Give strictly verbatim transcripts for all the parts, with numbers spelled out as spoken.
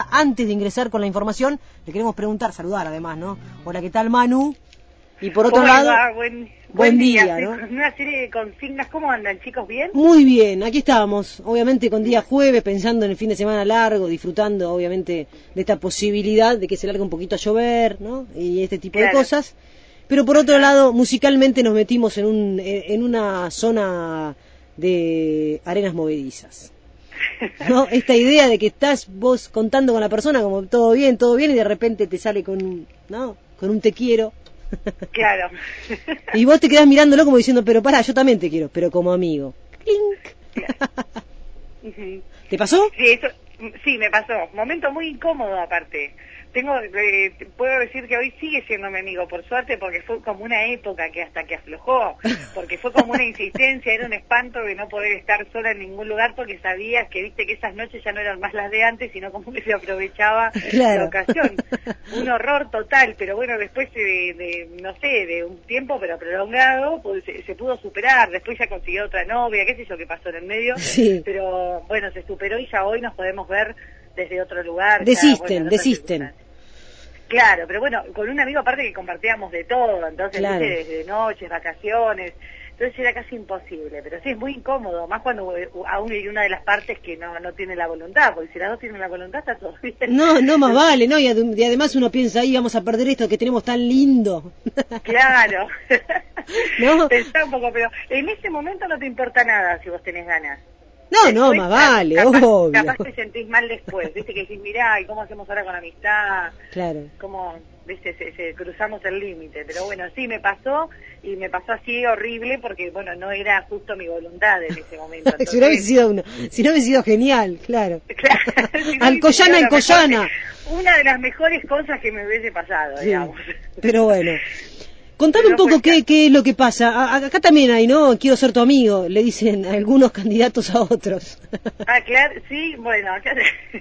Antes de ingresar con la información, le queremos preguntar, saludar además, ¿no? Hola, ¿qué tal, Manu? Y por otro lado, va? Buen, buen, buen día, día, ¿no? Con una serie de consignas. ¿Cómo andan, chicos? ¿Bien? Muy bien, aquí estamos, obviamente con día jueves, pensando en el fin de semana largo, disfrutando obviamente de esta posibilidad de que se largue un poquito a llover, ¿no? Y este tipo Claro. de cosas. Pero por otro Ajá. lado, musicalmente nos metimos en, un, en una zona de arenas movedizas, ¿no? Esta idea de que estás vos contando con la persona como todo bien, todo bien, y de repente te sale con un, ¿no? Con un te quiero. Claro. Y vos te quedás mirándolo como diciendo, pero pará, yo también te quiero, pero como amigo. ¡Clink! Claro. Uh-huh. ¿Te pasó? Sí, eso, sí, me pasó. Momento muy incómodo, aparte. Tengo, eh, puedo decir que hoy sigue siendo mi amigo, por suerte, porque fue como una época que hasta que aflojó, porque fue como una insistencia, era un espanto de no poder estar sola en ningún lugar, porque sabías que, viste, que esas noches ya no eran más las de antes, sino como que se aprovechaba Claro. la ocasión. Un horror total, pero bueno, después de, de no sé, de un tiempo, pero prolongado, pues, se, se pudo superar, después ya consiguió otra novia, qué sé yo qué pasó en el medio, Sí. pero bueno, se superó y ya hoy nos podemos ver desde otro lugar. Desisten, ya, bueno, desisten. Claro, pero bueno, con un amigo aparte que compartíamos de todo, entonces, Claro. ¿viste? Desde noches, vacaciones, entonces era casi imposible, pero sí es muy incómodo, más cuando aún hay una de las partes que no no tiene la voluntad, porque si las dos tienen la voluntad está todo bien. No, no más vale, ¿no? Y, ad- y además uno piensa, ahí vamos a perder esto que tenemos tan lindo. Claro. ¿No? Pensá un poco, pero en ese momento no te importa nada si vos tenés ganas. No, Después, no, más vale, capaz, obvio. capaz te sentís mal después, viste, que decís, mirá, ¿y cómo hacemos ahora con la amistad? Claro. Cómo, viste, se, se- cruzamos el límite, pero bueno, sí me pasó, y me pasó así horrible, porque bueno, no era justo mi voluntad en ese momento. Si no hubiese Entonces, sido uno, si no hubiese sido genial, claro. claro, si no hubiese Alcoyana, sido la Alcoyana. mejor- una de las mejores cosas que me hubiese pasado, Sí, digamos. pero bueno. Contame Pero un no fue poco el qué, caso. qué es lo que pasa. A- a- acá también hay, ¿no? Quiero ser tu amigo, le dicen algunos candidatos a otros. Ah, claro, sí, bueno, acá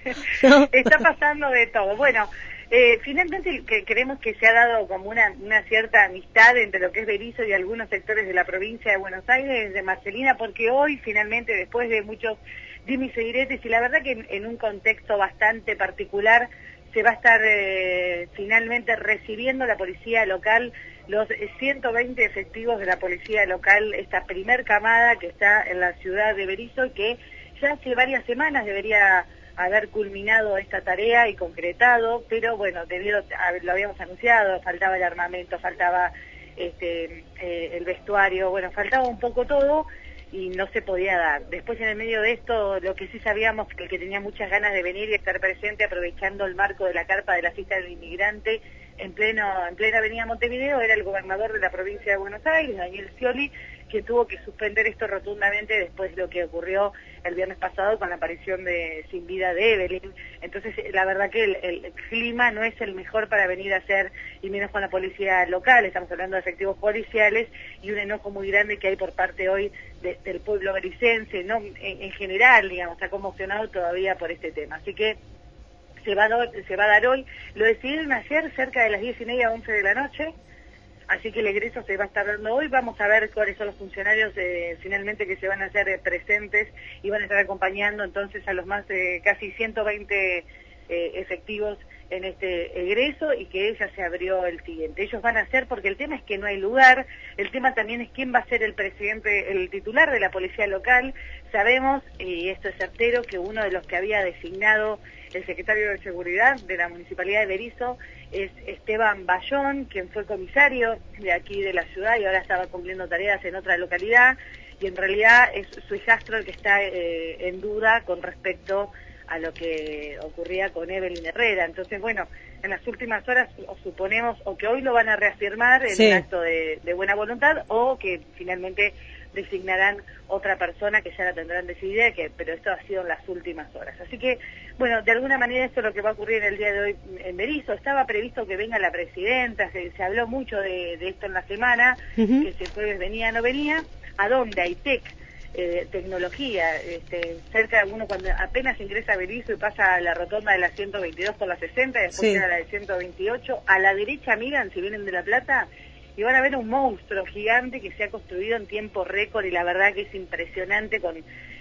¿No? está pasando de todo. Bueno, eh, finalmente que creemos que se ha dado como una, una cierta amistad entre lo que es Berisso y algunos sectores de la provincia de Buenos Aires, de Marcelina, porque hoy finalmente, después de muchos dimis y diretes, y la verdad que en, en un contexto bastante particular, se va a estar eh, finalmente recibiendo la policía local los ciento veinte efectivos de la policía local, esta primer camada que está en la ciudad de Berisso, que ya hace varias semanas debería haber culminado esta tarea y concretado, pero bueno, debido a, lo habíamos anunciado, faltaba el armamento, faltaba este eh, el vestuario, bueno, faltaba un poco todo y no se podía dar. Después, en el medio de esto, lo que sí sabíamos, que el que tenía muchas ganas de venir y estar presente aprovechando el marco de la carpa de la fiesta del inmigrante en pleno en plena avenida Montevideo, era el gobernador de la provincia de Buenos Aires, Daniel Scioli, que tuvo que suspender esto rotundamente después de lo que ocurrió el viernes pasado con la aparición de sin vida de Evelyn. Entonces, la verdad que el, el clima no es el mejor para venir a hacer, y menos con la policía local, estamos hablando de efectivos policiales, y un enojo muy grande que hay por parte hoy de, del pueblo bericense, ¿no? En, en general, digamos, está conmocionado todavía por este tema. Así que se va a dar, se va a dar hoy, lo decidieron ayer cerca de las diez y media, once de la noche, así que el egreso se va a estar dando hoy. Vamos a ver cuáles son los funcionarios eh, finalmente que se van a hacer eh, presentes y van a estar acompañando entonces a los más eh, casi ciento veinte eh, efectivos en este egreso, y que ya se abrió el siguiente. Ellos van a hacer, porque el tema es que no hay lugar, el tema también es quién va a ser el presidente, el titular de la policía local. Sabemos, y esto es certero, que uno de los que había designado el secretario de Seguridad de la Municipalidad de Berisso es Esteban Bayón, quien fue comisario de aquí de la ciudad y ahora estaba cumpliendo tareas en otra localidad, y en realidad es su hijastro el que está eh, en duda con respecto a lo que ocurría con Evelyn Herrera. Entonces, bueno, en las últimas horas o suponemos o que hoy lo van a reafirmar en Sí. un acto de, de buena voluntad, o que finalmente designarán otra persona que ya la tendrán decidida, que, pero esto ha sido en las últimas horas. Así que, bueno, de alguna manera esto es lo que va a ocurrir el día de hoy en Berisso. Estaba previsto que venga la presidenta, se, se habló mucho de, de esto en la semana, Uh-huh. que si el jueves venía o no venía. ¿A dónde? A ITEC. Eh, tecnología, este, cerca de uno cuando apenas ingresa a Berisso y pasa a la rotonda de la ciento veintidós por la sesenta, después Sí. queda la de ciento veintiocho, a la derecha miran si vienen de La Plata y van a ver un monstruo gigante que se ha construido en tiempo récord, y la verdad que es impresionante con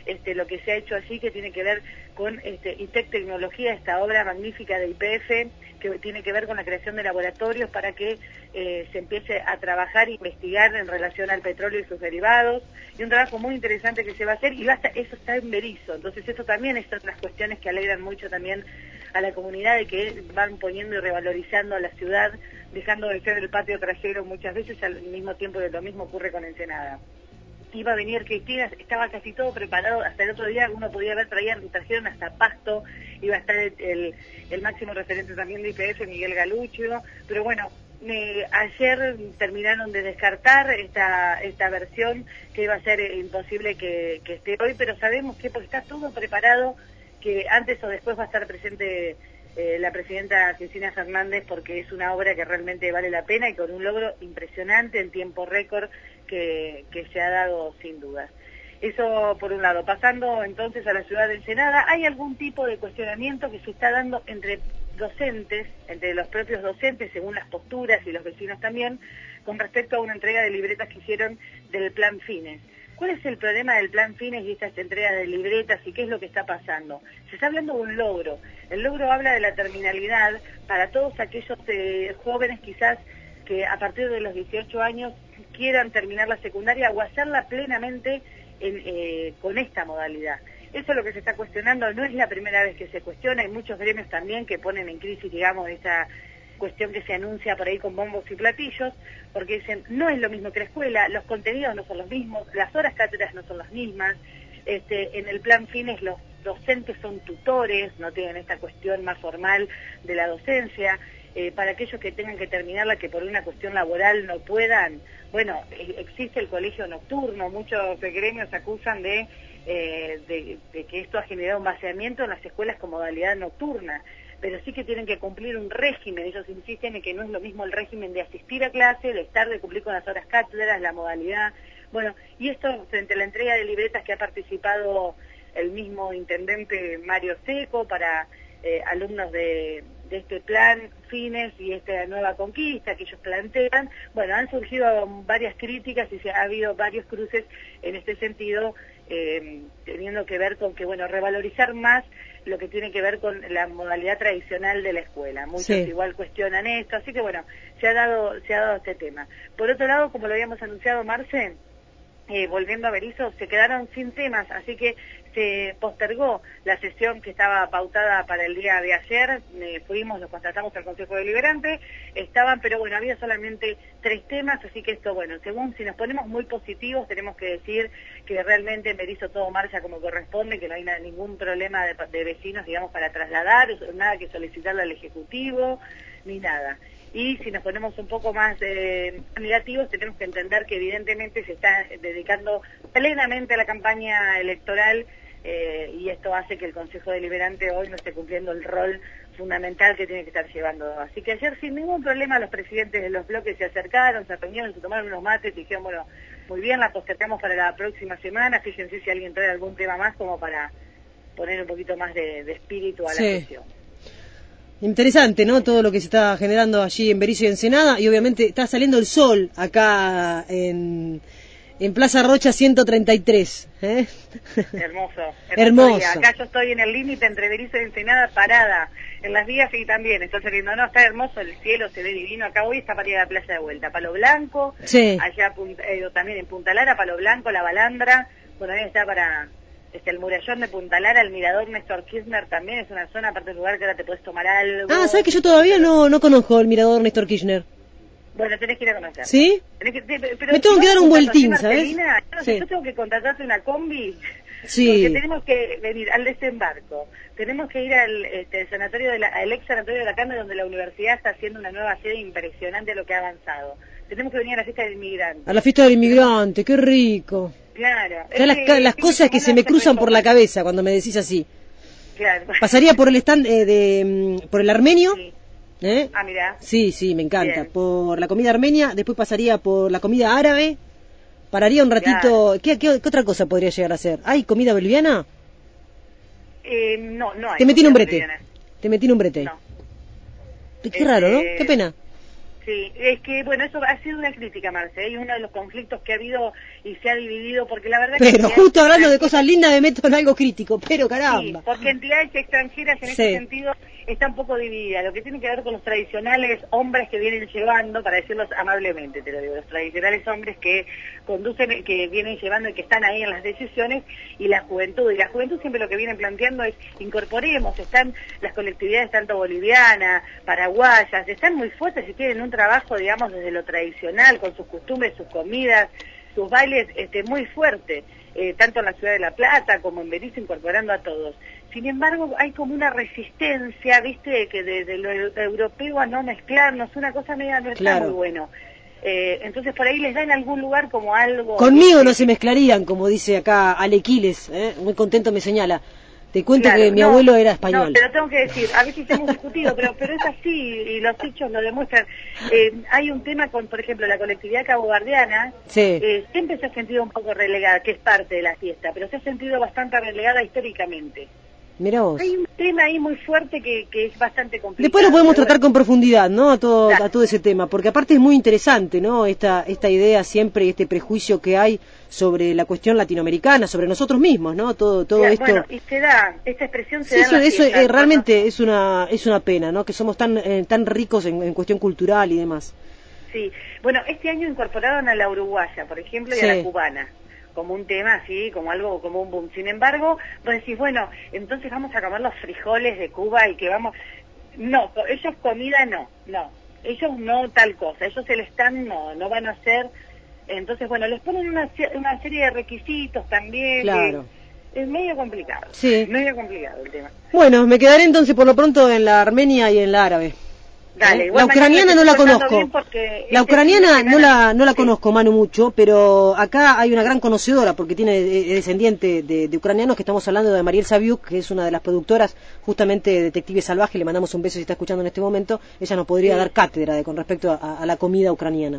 este, lo que se ha hecho allí, que tiene que ver con este, I T E C Tecnología, esta obra magnífica de Y P F, que tiene que ver con la creación de laboratorios para que eh, se empiece a trabajar e investigar en relación al petróleo y sus derivados, y un trabajo muy interesante que se va a hacer, y va a estar, eso está en Berisso, entonces eso también es otras cuestiones que alegran mucho también a la comunidad, de que van poniendo y revalorizando a la ciudad, dejando de ser el patio trasero muchas veces, al mismo tiempo que lo mismo ocurre con Ensenada. Iba a venir Cristina, estaba casi todo preparado, hasta el otro día uno podía ver, traían, trajeron hasta pasto, iba a estar el, el, el máximo referente también de I P F, Miguel Galuccio, pero bueno, eh, ayer terminaron de descartar esta esta versión, que iba a ser imposible que, que esté hoy, pero sabemos que porque está todo preparado, que antes o después va a estar presente eh, la presidenta Cristina Fernández, porque es una obra que realmente vale la pena y con un logro impresionante en tiempo récord que, que se ha dado sin dudas. Eso por un lado. Pasando entonces a la ciudad de Ensenada, hay algún tipo de cuestionamiento que se está dando entre docentes, entre los propios docentes, según las posturas y los vecinos también, con respecto a una entrega de libretas que hicieron del Plan Fines. ¿Cuál es el problema del Plan Fines y estas entregas de libretas y qué es lo que está pasando? Se está hablando de un logro. El logro habla de la terminalidad para todos aquellos eh, jóvenes quizás que a partir de los dieciocho años quieran terminar la secundaria o hacerla plenamente en, eh, con esta modalidad. Eso es lo que se está cuestionando, no es la primera vez que se cuestiona, hay muchos gremios también que ponen en crisis, digamos, esa cuestión que se anuncia por ahí con bombos y platillos, porque dicen, no es lo mismo que la escuela, los contenidos no son los mismos, las horas cátedras no son las mismas, este, en el Plan Fines los docentes son tutores, no tienen esta cuestión más formal de la docencia, eh, para aquellos que tengan que terminarla, que por una cuestión laboral no puedan, bueno, existe el colegio nocturno, muchos gremios acusan de, eh, de, de que esto ha generado un vaciamiento en las escuelas con modalidad nocturna, pero sí que tienen que cumplir un régimen, ellos insisten en que no es lo mismo el régimen de asistir a clase, de estar, de cumplir con las horas cátedras, la modalidad, bueno, y esto frente a la entrega de libretas que ha participado el mismo intendente Mario Seco para eh, alumnos de, de este plan Fines y esta nueva conquista que ellos plantean, bueno, han surgido varias críticas y se ha habido varios cruces en este sentido, eh, teniendo que ver con que, bueno, revalorizar más lo que tiene que ver con la modalidad tradicional de la escuela. Muchos sí. igual cuestionan esto, así que bueno, se ha dado se ha dado este tema. Por otro lado, como lo habíamos anunciado, Marce, eh, volviendo a Berisso, se quedaron sin temas, así que se postergó la sesión que estaba pautada para el día de ayer, eh, fuimos, lo constatamos al Consejo Deliberante, estaban, pero bueno, había solamente tres temas, así que esto, bueno, según si nos ponemos muy positivos, tenemos que decir que realmente en Berisso todo marcha como corresponde, que no hay nada, ningún problema de, de vecinos, digamos, para trasladar, nada que solicitarle al Ejecutivo, ni nada. Y si nos ponemos un poco más eh, negativos, tenemos que entender que evidentemente se está dedicando plenamente a la campaña electoral, eh, y esto hace que el Consejo Deliberante hoy no esté cumpliendo el rol fundamental que tiene que estar llevando. Así que ayer sin ningún problema los presidentes de los bloques se acercaron, se reunieron, se tomaron unos mates y dijeron, bueno, muy bien, la postergamos para la próxima semana, fíjense si alguien trae algún tema más como para poner un poquito más de, de espíritu a la sí. sesión. Interesante, ¿no? Todo lo que se está generando allí en Berisso y Ensenada, y obviamente está saliendo el sol acá en, en Plaza Rocha ciento treinta y tres. ¿eh? Hermoso, hermoso. Hermoso. Día. Acá yo estoy en el límite entre Berisso y Ensenada, parada en las vías y también está saliendo, no, está hermoso el cielo, se ve divino. Acá hoy está para ir a la playa de vuelta, Palo Blanco, sí. allá eh, también en Punta Lara, Palo Blanco, La Balandra, bueno, ahí está para... Este, el murallón de Punta Lara, el mirador Néstor Kirchner también es una zona, aparte del lugar que ahora te puedes tomar algo. Ah, ¿sabes que yo todavía no, no conozco el mirador Néstor Kirchner? Bueno, tenés que ir a conocer. ¿Sí? Tenés que, pero me tengo si que dar un vueltín, ¿sabes? Yo, no sé, sí. yo tengo que contratarte una combi, sí. porque tenemos que venir al desembarco. Tenemos que ir al este, sanatorio de la, al ex sanatorio de la Carne, donde la universidad está haciendo una nueva sede impresionante de lo que ha avanzado. Tenemos que venir a la fiesta del inmigrante. A la fiesta del inmigrante, qué rico. Claro. Es las, que, las cosas que se me cruzan por la cabeza cuando me decís así. Claro. Pasaría por el stand eh, de por el armenio. Sí. ¿Eh? Ah, mira. Sí, sí, me encanta. Bien. Por la comida armenia, después pasaría por la comida árabe. Pararía un ratito. Claro. ¿Qué, qué, ¿Qué otra cosa podría llegar a ser? ¿Hay comida boliviana? Eh, no, no hay. Te metí en un brete. Boliviana. Te metí en un brete. No. Qué este... raro, ¿no? Qué pena. Sí, es que, bueno, eso ha sido una crítica, Marce, y uno de los conflictos que ha habido y se ha dividido, porque la verdad pero que... justo hablando de cosas lindas me meto en algo crítico, pero caramba. Sí, porque entidades extranjeras en sí. ese sentido está un poco dividida, lo que tiene que ver con los tradicionales hombres que vienen llevando, para decirlos amablemente, te lo digo, los tradicionales hombres que conducen, que vienen llevando y que están ahí en las decisiones, y la juventud, y la juventud siempre lo que vienen planteando es incorporemos, están las colectividades tanto bolivianas, paraguayas, están muy fuertes y tienen un trabajo, digamos, desde lo tradicional, con sus costumbres, sus comidas, sus bailes, este, muy fuerte, eh, tanto en la ciudad de La Plata como en Berizo, incorporando a todos. Sin embargo, hay como una resistencia, viste, que desde lo europeo a no mezclarnos, una cosa media no está claro. muy bueno. Eh, entonces por ahí les da en algún lugar como algo... Conmigo ¿viste? no se mezclarían, como dice acá Alequiles, ¿eh? Muy contento me señala. Te cuento Claro, que mi no, abuelo era español. No, pero tengo que decir, a veces hemos discutido, pero pero es así y los hechos lo demuestran. Eh, hay un tema con, por ejemplo, la colectividad caboverdiana, sí. eh, siempre se ha sentido un poco relegada, que es parte de la fiesta, pero se ha sentido bastante relegada históricamente. Mirá vos. Hay un tema ahí muy fuerte que, que es bastante complicado. Después lo podemos tratar bueno. con profundidad, ¿no? A todo, Claro. a todo ese tema, porque aparte es muy interesante, ¿no? Esta, esta idea siempre y este prejuicio que hay sobre la cuestión latinoamericana, sobre nosotros mismos, ¿no? Todo, todo Ya, esto. Bueno, y se da, esta expresión se sí, da en eso, la eso eh, realmente cuando... es una, es una pena, ¿no? Que somos tan, eh, tan ricos en, en cuestión cultural y demás. Sí, bueno, este año incorporaron a la uruguaya, por ejemplo, y sí. a la cubana, como un tema así, como algo, como un boom. Sin embargo, vos decís, bueno, entonces vamos a comer los frijoles de Cuba y que vamos... No, ellos comida no, no. Ellos no tal cosa, ellos el stand no, no van a hacer... Entonces, bueno, les ponen una, una serie de requisitos también. Claro. Que es medio complicado, sí. medio complicado el tema. Bueno, me quedaré entonces por lo pronto en la armenia y en la árabe. Dale, ¿Eh? La ucraniana no la conozco. La ucraniana no la no la sí. conozco, Manu, mucho, pero acá hay una gran conocedora porque tiene es descendiente de, de ucranianos, que estamos hablando de Mariel Saviuk, que es una de las productoras justamente de Detective Salvaje. Le mandamos un beso si está escuchando en este momento. Ella nos podría sí. dar cátedra de, con respecto a, a la comida ucraniana.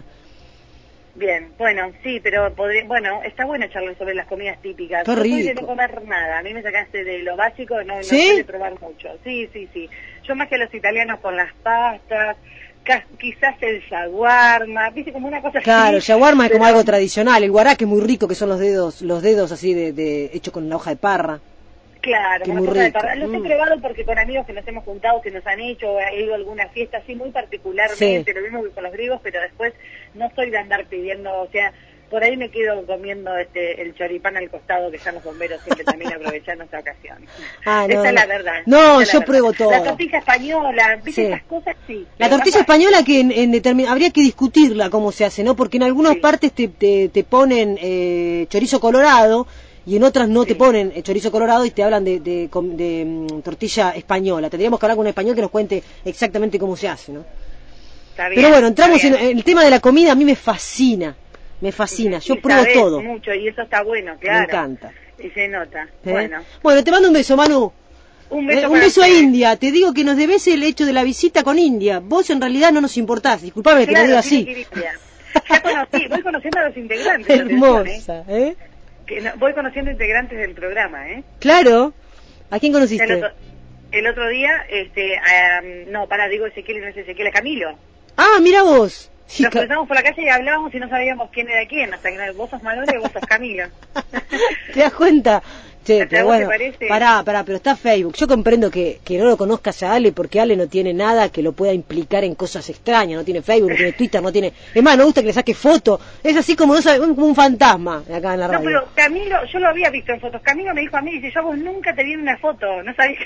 Bien, bueno, sí, pero podría, bueno, está bueno charlar sobre las comidas típicas. Qué Yo rico. soy de no comer nada, a mí me sacaste de lo básico, no, ¿Sí? no suele probar mucho. Sí, sí, sí. Yo más que los italianos con las pastas, quizás el shawarma, viste, como una cosa claro, así. Claro, el shawarma es pero... como algo tradicional, el guaraque es muy rico, que son los dedos, los dedos así de, de hecho con la hoja de parra. Claro, que una muy cosa rico. de parra. Los mm. he probado porque con amigos que nos hemos juntado, que nos han hecho, he ido a alguna fiesta así muy particularmente, sí. lo mismo que con los griegos, pero después no soy de andar pidiendo, o sea, por ahí me quedo comiendo este el choripán al costado, que están los bomberos siempre también aprovechando esta ocasión. Ah, no, Esa no. es la verdad. No, es yo la pruebo todo. La tortilla española, ¿viste? Sí. Esas cosas sí. La tortilla española que en, en determin... habría que discutirla cómo se hace, ¿no? Porque en algunas sí. partes te, te, te ponen eh, chorizo colorado y en otras no sí. te ponen eh, chorizo colorado y te hablan de, de, de, de um, tortilla española. Tendríamos que hablar con un español que nos cuente exactamente cómo se hace, ¿no? Está bien, pero bueno, entramos en, en el tema de la comida. A mí me fascina. Me fascina, yo y pruebo todo. Mucho, y eso está bueno, claro. Me encanta. Y se nota. ¿Eh? Bueno. Bueno, te mando un beso, Manu. Un beso, eh, un beso a India. Te digo que nos debes el hecho de la visita con India. Vos en realidad no nos importás. Disculpame claro, que lo diga así. Ya conocí, voy conociendo a los integrantes. Hermosa, ¿eh? ¿eh? Que no, voy conociendo integrantes del programa, ¿eh? Claro. ¿A quién conociste? El otro, el otro día, este, um, no, para, digo Ezequiel y no es Ezequiel, a Camilo. Ah, mira vos. Sí, nos cruzamos por la calle y hablábamos y no sabíamos quién era quién, hasta que vos sos Manuel y vos sos Camilo. ¿Te das cuenta? Che, pero bueno, parece? pará, pará, pero está Facebook. Yo comprendo que, que no lo conozcas a Ale porque Ale no tiene nada que lo pueda implicar en cosas extrañas. No tiene Facebook, no tiene Twitter, no tiene... Es más, no gusta que le saque foto. Es así como, no sabe, como un fantasma acá en la radio. No, pero Camilo, yo lo había visto en fotos. Camilo me dijo a mí, dice, yo a vos nunca te vi en una foto. No sabía.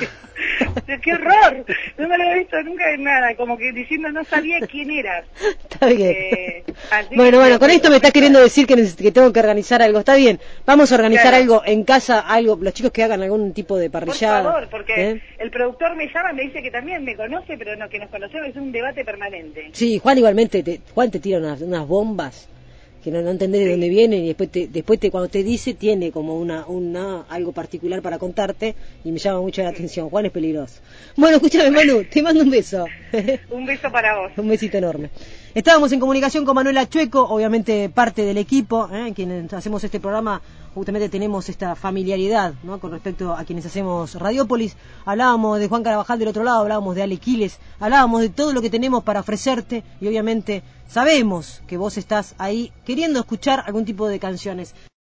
¡Qué horror! No me lo había visto nunca en nada. Como que diciendo, no sabía quién eras. Está bien. Eh, bueno, bueno, con esto me estás queriendo decir que, que tengo que organizar algo. Está bien, vamos a organizar claro. algo en casa, algo, los chicos que hagan algún tipo de parrillada. Por favor, porque ¿eh? el productor me llama y me dice que también me conoce, pero no, que nos conocemos, es un debate permanente. Sí, Juan igualmente, te, Juan te tira unas, unas bombas que no, no entendés sí. de dónde vienen y después te, después te, cuando te dice tiene como una, una algo particular para contarte y me llama mucho la atención. Juan es peligroso. Bueno, escúchame, Manu, te mando un beso. Un beso para vos. Un besito enorme. Estábamos en comunicación con Manuela Chueco, obviamente parte del equipo, ¿eh? quienes hacemos este programa justamente tenemos esta familiaridad, ¿no?, con respecto a quienes hacemos Radiópolis. Hablábamos de Juan Carabajal del otro lado, hablábamos de Ale Quiles, hablábamos de todo lo que tenemos para ofrecerte y obviamente sabemos que vos estás ahí queriendo escuchar algún tipo de canciones.